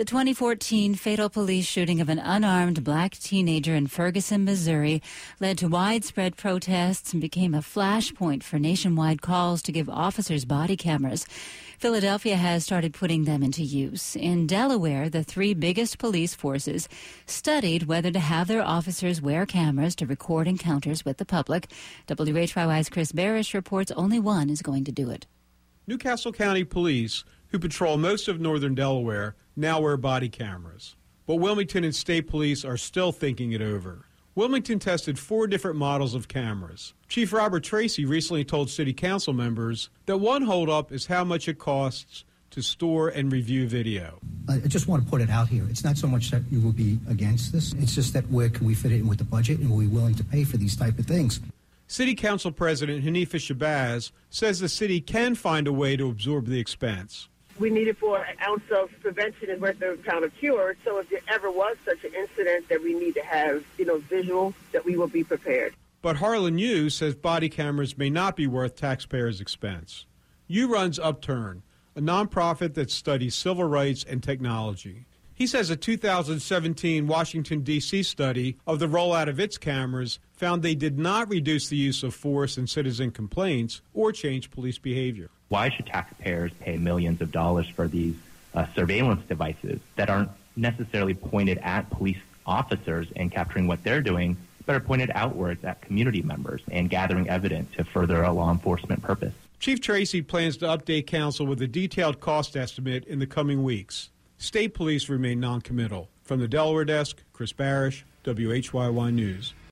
The 2014 fatal police shooting of an unarmed black teenager in Ferguson, Missouri, led to widespread protests and became a flashpoint for nationwide calls to give officers body cameras. Philadelphia has started putting them into use. In Delaware, the three biggest police forces studied whether to have their officers wear cameras to record encounters with the public. WHYY's Chris Barish reports only one is going to do it. Newcastle County Police, who patrol most of northern Delaware, now wear body cameras. But Wilmington and State Police are still thinking it over. Wilmington tested 4 different models of cameras. Chief Robert Tracy recently told City Council members that one holdup is how much it costs to store and review video. I just want to put it out here. It's not so much that you will be against this. It's just that where can we fit it in with the budget, and are we willing to pay for these type of things? City Council President Hanifa Shabazz says the city can find a way to absorb the expense. We need it for an ounce of prevention is worth a pound of cure. So if there ever was such an incident that we need to have, visual, that we will be prepared. But Harlan Yu says body cameras may not be worth taxpayers' expense. Yu runs Upturn, a nonprofit that studies civil rights and technology. He says a 2017 Washington, D.C. study of the rollout of its cameras found they did not reduce the use of force in citizen complaints or change police behavior. Why should taxpayers pay millions of dollars for these surveillance devices that aren't necessarily pointed at police officers and capturing what they're doing, but are pointed outwards at community members and gathering evidence to further a law enforcement purpose? Chief Tracy plans to update council with a detailed cost estimate in the coming weeks. State police remain noncommittal. From the Delaware desk, Chris Barish, WHYY News.